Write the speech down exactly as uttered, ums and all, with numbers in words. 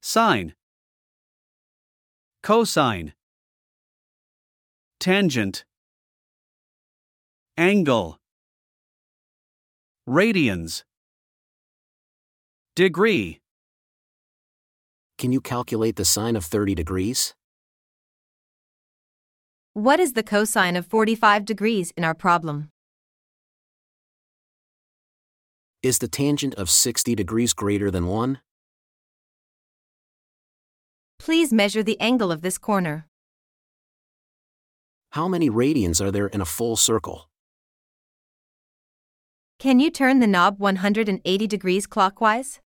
Sine. Cosine. Tangent. Angle. Radians. Degree. Can you calculate the sine of thirty degrees? What is the cosine of forty-five degrees in our problem? Is the tangent of sixty degrees greater than one? Please measure the angle of this corner. How many radians are there in a full circle? Can you turn the knob one hundred eighty degrees clockwise?